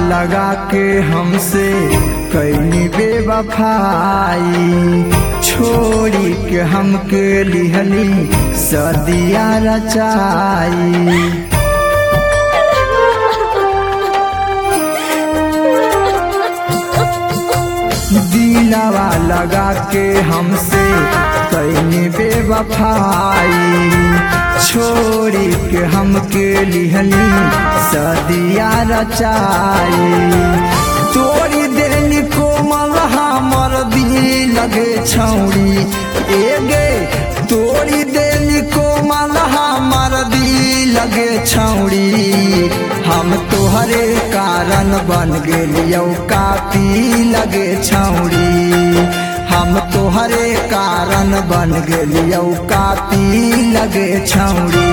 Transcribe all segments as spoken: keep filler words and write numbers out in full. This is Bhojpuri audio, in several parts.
लगा के हमसे कैनी बेवफाई, छोड़ी के हमके लिहली सदिया रचाई। दिलवा लगा के हमसे कैनी बेवफाई, छोड़ी के हमके लिहली सदिया रचाई। तोड़ी देली कोमल हमर दिल लगे छौड़ी, एगे तोड़ी देली कोमल हमर दिल लगे छौड़ी। हम तोहरे कारण बन गेलियौ कापी लगे छौड़ी, हम तोहरे कारण बन गेलियौ कापी लगे छौड़ी।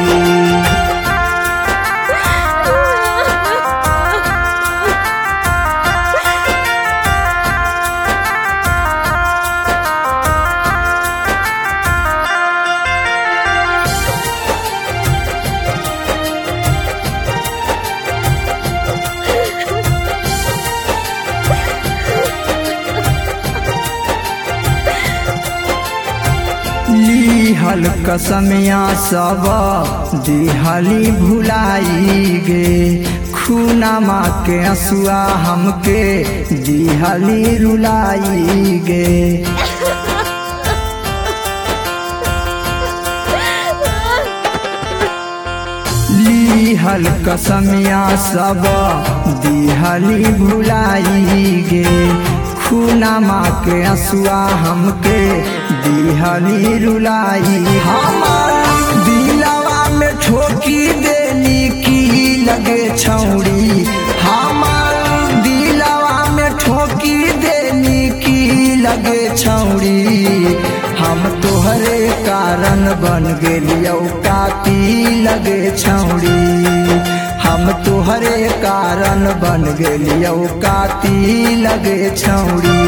लिहल कसमिया सब दिहली भुलाई गे, खूनमा के असुआ हमके दिहली रुलाई गे। लिहल कसमिया सब दिहली भुलाई गे, खूनमा के असुआ हमके दिहली रुलाई। हमार दिलवा में ठोकी देली की लगे छौड़ी, हमार दिलवा में ठोकी देली की लगे छौड़ी। हम तोहरे कारण बन गेलियौ कापी लगे छौड़ी, हम तोहरे कारण बन गेलियौ कापी लगे छौड़ी।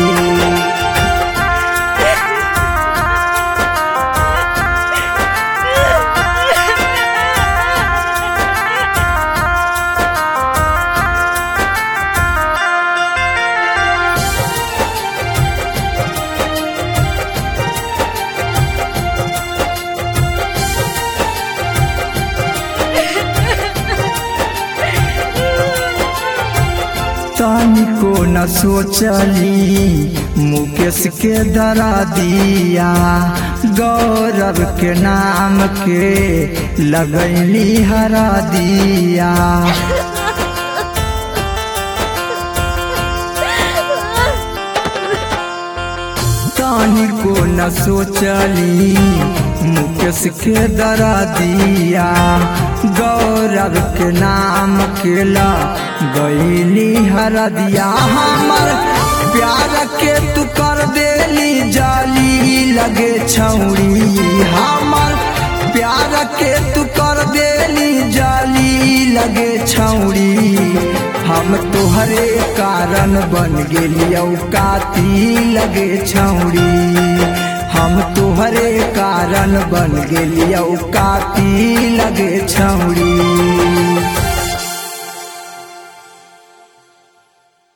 तनिको न सोचली मुकेश के दरा दिया, गौरव के नाम के लगैली हरा दिया। तनिको न सोचली मुकेश के दरा दिया, गौरव के नाम के ला गईली हरा दिया। हमर प्यार के तू कर देली जाली लगे छौड़ी, हमर प्यार के तू कर देली जाली लगे छौड़ी। हम तोहरे कारण बन गेलियौ काती लगे छौड़ी, हम तोहरे कारण बन गेलियौ काती लगे छौड़ी।